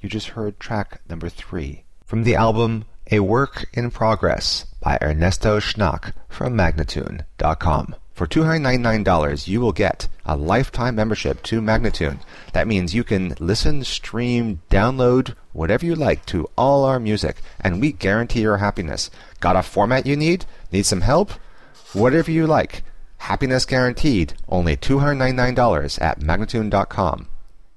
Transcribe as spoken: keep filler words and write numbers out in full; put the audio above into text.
You just heard track number three from the album A Work in Progress by Ernesto Schnack from Magnatune dot com. For two hundred ninety-nine dollars, you will get a lifetime membership to Magnatune. That means you can listen, stream, download, whatever you like to all our music, and we guarantee your happiness. Got a format you need? Need some help? Whatever you like. Happiness guaranteed. Only two hundred ninety-nine dollars at Magnatune dot com.